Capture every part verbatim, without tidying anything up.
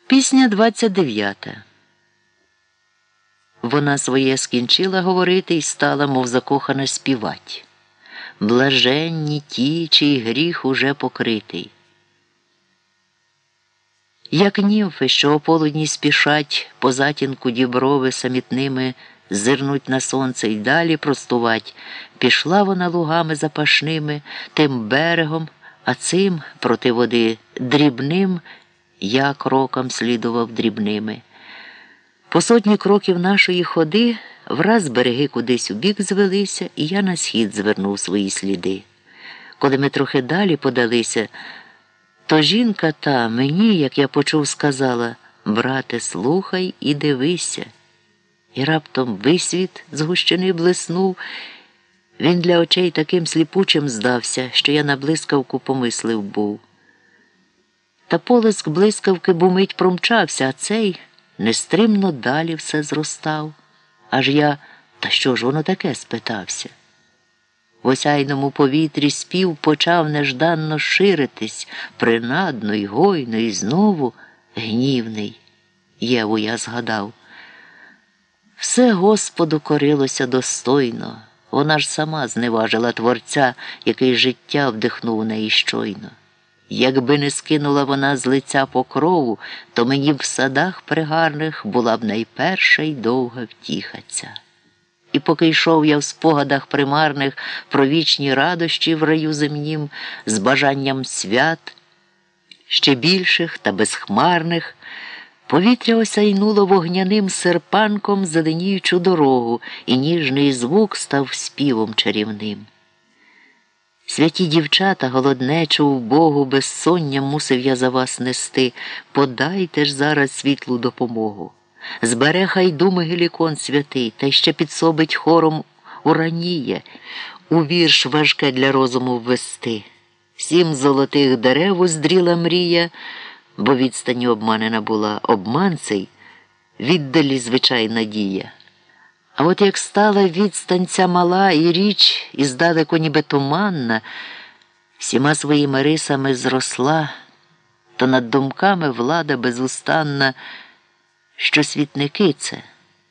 Пісня двадцять дев'ята. Вона своє скінчила говорити і стала, мов закохана, співать. Блаженні ті, чий гріх уже покритий. Як німфи, що ополудні спішать, по затінку діброви самітними зирнуть на сонце й далі простувать, пішла вона лугами запашними, тим берегом, а цим проти води дрібним, я кроком слідував дрібними. По сотні кроків нашої ходи враз береги кудись у бік звелися, і я на схід звернув свої сліди. Коли ми трохи далі подалися, то жінка та мені, як я почув, сказала: «Брате, слухай і дивися». І раптом висвіт з гущини блиснув. Він для очей таким сліпучим здався, що я на блискавку помислив був. Та полиск блискавки бумить промчався, а цей нестримно далі все зростав. Аж я: «Та що ж воно таке?» спитався. В осяйному повітрі спів почав нежданно ширитись, принадно й гойно, і знову гнівний. Єву я згадав. Все Господу корилося достойно, вона ж сама зневажила Творця, який життя вдихнув у неї щойно. Якби не скинула вона з лиця покрову, то мені б в садах пригарних була б найперша й довга втіха ця. І поки йшов я в спогадах примарних про вічні радощі в раю земнім, з бажанням свят, ще більших та безхмарних, повітря осяйнуло вогняним серпанком зеленіючу дорогу, і ніжний звук став співом чарівним. Святі дівчата, голоднечу в Богу, безсоння мусив я за вас нести, подайте ж зараз світлу допомогу. Збере хай думи Гелікон святий, та й ще підсобить хором ураніє, у вірш важке для розуму ввести. Сім золотих дерев уздріла мрія, бо відстані обманена була обман цей, віддалі звичай надія. А от як стала відстань ця мала і річ, і здалеку ніби туманна, всіма своїми рисами зросла, то над думками влада безустанна, що світники це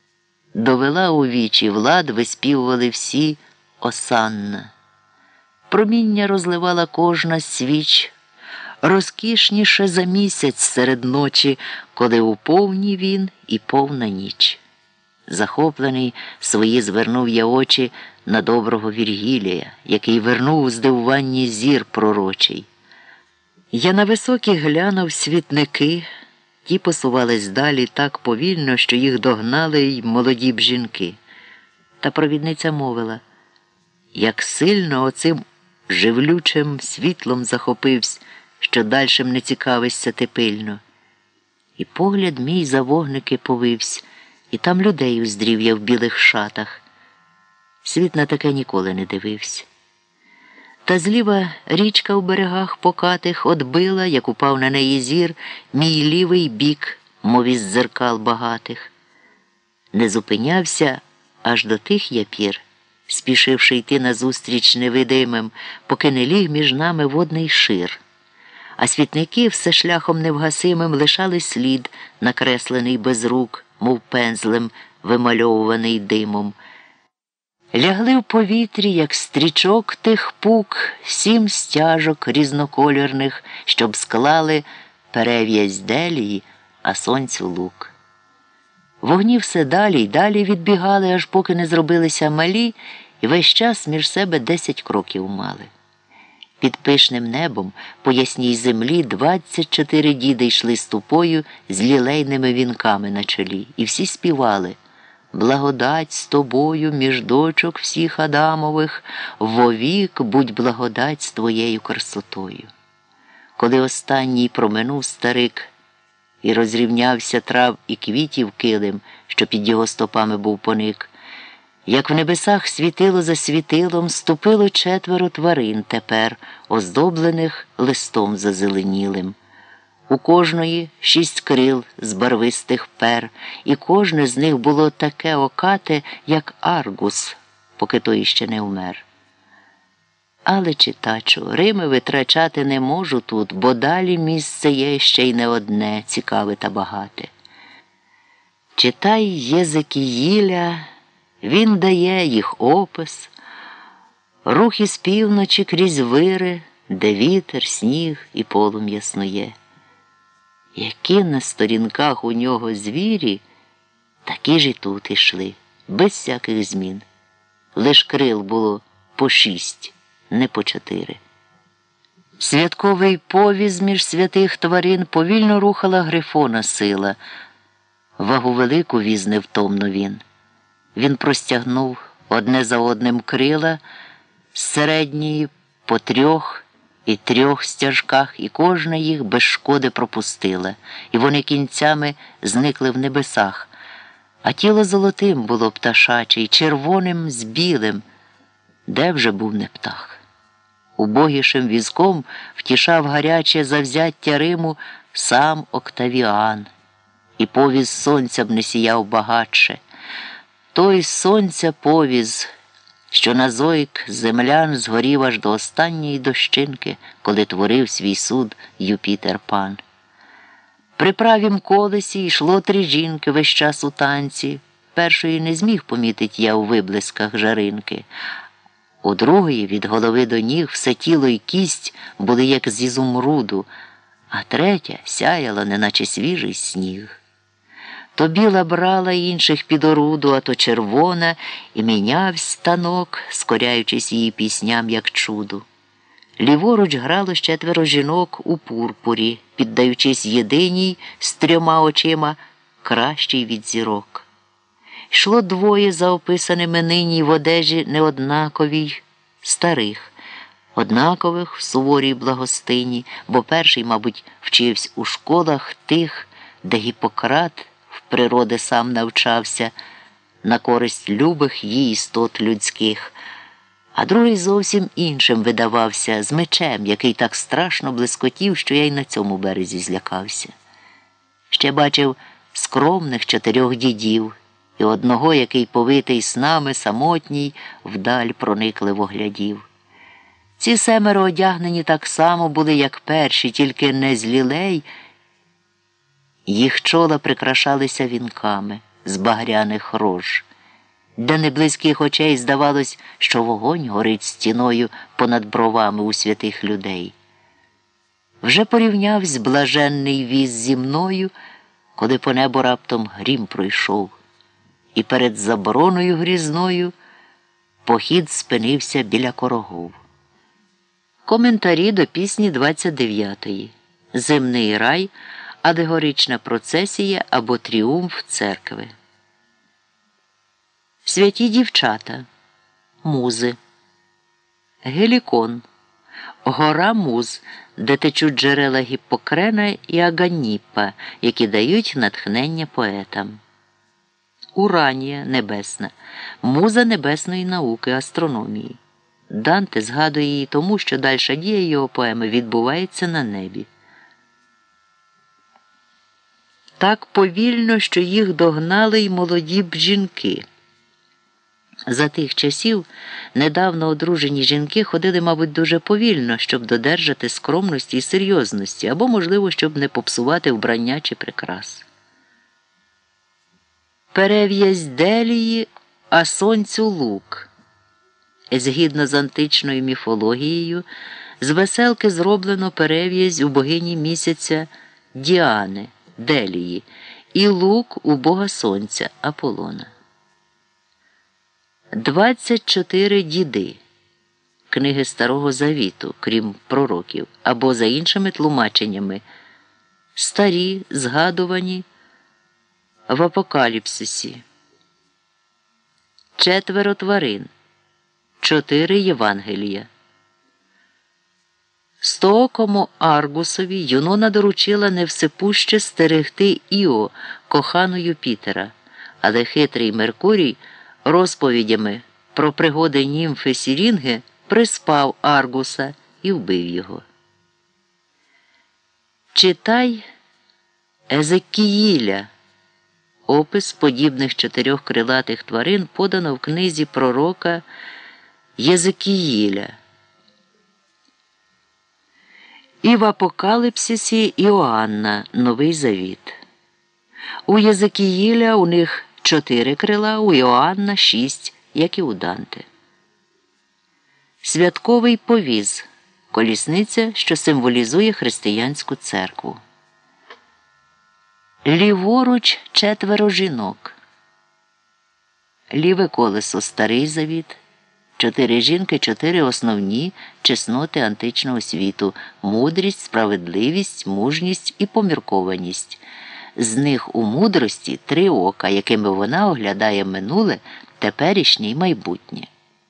довела у вічі влад, виспівували всі осанна. Проміння розливала кожна свіч, розкішніше за місяць серед ночі, коли у повні він і повна ніч. Захоплений свої звернув я очі на доброго Віргілія, який вернув у здивуванні зір пророчий. Я на високі глянув світники, ті посувались далі так повільно, що їх догнали й молоді б жінки. Та провідниця мовила: як сильно оцим живлючим світлом захопився, що дальшим не цікавишся ти пильно. І погляд мій за вогники повився, і там людей уздрів я в білих шатах. Світ на таке ніколи не дивився. Та зліва річка в берегах покатих отбила, як упав на неї зір, мій лівий бік, мов із дзеркал багатих. Не зупинявся аж до тих я пір, спішивши йти назустріч невидимим, поки не ліг між нами водний шир. А світники все шляхом невгасимим лишали слід, накреслений без рук, мов пензлем, вимальовуваний димом. Лягли в повітрі, як стрічок тих пук, сім стяжок різнокольорних, щоб склали перев'язь делії, а сонцю лук. Вогні все далі й далі відбігали, аж поки не зробилися малі, і весь час між себе десять кроків мали. Під пишним небом по ясній землі двадцять чотири діди йшли ступою з лілейними вінками на чолі, і всі співали: «Благодать з тобою між дочок всіх Адамових, вовік будь благодать з твоєю красотою». Коли останній проминув старик і розрівнявся трав і квітів килим, що під його стопами був поник, як в небесах світило за світилом, ступило четверо тварин тепер, оздоблених листом зазеленілим. У кожної шість крил з барвистих пер, і кожне з них було таке окате, як аргус, поки той іще не вмер. Але, читачу, Рими витрачати не можу тут, бо далі місце є ще й не одне, цікаве та багате. Читай Єзекіїля, він дає їх опис, рух із півночі крізь вири, де вітер, сніг і полум'я снує. Які на сторінках у нього звірі, такі ж і тут ішли, без всяких змін. Лиш крил було по шість, не по чотири. Святковий повіз між святих тварин повільно рухала Грифона сила. Вагу велику віз невтомно він. Він простягнув одне за одним крила з середньої по трьох і трьох стяжках, і кожна їх без шкоди пропустила, і вони кінцями зникли в небесах. А тіло золотим було пташаче, й червоним з білим. Де вже був не птах? Убогішим візком втішав гаряче завзяття Риму сам Октавіан. І повіз сонця б не сіяв багатше. Той сонця повіз, що на зойк землян згорів аж до останньої дощинки, коли творив свій суд Юпітер пан. При правім колесі йшло три жінки весь час у танці. Першої не зміг помітить я у виблисках жаринки. У другої від голови до ніг все тіло й кість були як з ізумруду, а третя сяяла, неначе свіжий сніг. То біла брала інших під оруду, а то червона, і мінявсь станок, скоряючись її пісням, як чуду. Ліворуч грало з четверо жінок у пурпурі, піддаючись єдиній з трьома очима, кращій від зірок. Йшло двоє за описаними нині в одежі неоднаковій старих, однакових в суворій благостині, бо перший, мабуть, вчився у школах тих, де Гіппократ в природи сам навчався на користь любих їй істот людських, а другий зовсім іншим видавався, з мечем, який так страшно блискотів, що я й на цьому березі злякався. Ще бачив скромних чотирьох дідів і одного, який повитий снами самотній, вдаль проникливо глядів. Ці семеро одягнені так само були, як перші, тільки не з лілей. Їх чола прикрашалися вінками з багряних рож. Для неблизьких очей здавалось, що вогонь горить стіною понад бровами у святих людей. Вже порівнявсь блаженний віз зі мною, коли по небу раптом грім пройшов, і перед забороною грізною похід спинився біля Корогов. Коментарі до пісні двадцять дев'ятої. Земний рай, алегорична процесія або тріумф церкви. Святі дівчата, музи, Гелікон, гора муз, де течуть джерела Гіппокрена і Аганіппа, які дають натхнення поетам. Уранія небесна, муза небесної науки, астрономії. Данте згадує її тому, що дальша дія його поеми відбувається на небі. Так повільно, що їх догнали й молоді б жінки. За тих часів недавно одружені жінки ходили, мабуть, дуже повільно, щоб додержати скромності і серйозності, або, можливо, щоб не попсувати вбрання чи прикрас. Перев'язь Делії, а сонцю лук. Згідно з античною міфологією, з веселки зроблено перев'язь у богині місяця Діани, Делії, і лук у бога сонця Аполлона. Двадцять чотири діди книги Старого Завіту, крім пророків, або за іншими тлумаченнями, старі, згадувані в Апокаліпсисі. Четверо тварин, чотири Євангелія. Стоокому Аргусові Юнона доручила невсепуще стерегти Іо, кохану Юпітера, але хитрий Меркурій розповідями про пригоди німфи Сірінги приспав Аргуса і вбив його. Читай Езекіїля. Опис подібних чотирьох крилатих тварин подано в книзі пророка Єзекіїля. І в Апокалипсисі Іоанна Новий Завіт. У Єзекіїля у них чотири крила, у Іоанна шість, як і у Данте. Святковий повіз – колісниця, що символізує християнську церкву. Ліворуч четверо жінок. Ліве колесо – Старий Завіт. Чотири жінки – чотири основні чесноти античного світу – мудрість, справедливість, мужність і поміркованість. З них у мудрості три ока, якими вона оглядає минуле, теперішнє й майбутнє.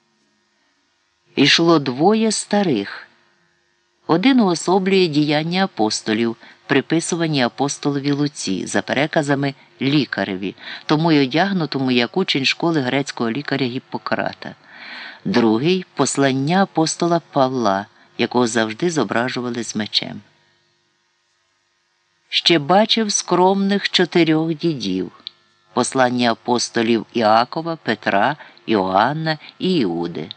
Ішло двоє старих. Один уособлює діяння апостолів, приписувані апостолові Луці, за переказами лікареві, тому й одягнутому як учень школи грецького лікаря Гіппократа. Другий – послання апостола Павла, якого завжди зображували з мечем. Ще бачив скромних чотирьох дідів – послання апостолів Іакова, Петра, Іоанна і Іуди.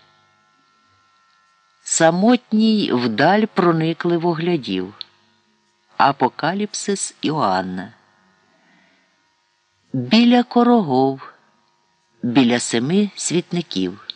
Самотній вдаль проникливо глядів. Апокаліпсис Іоанна. Біля корогов, біля семи світників.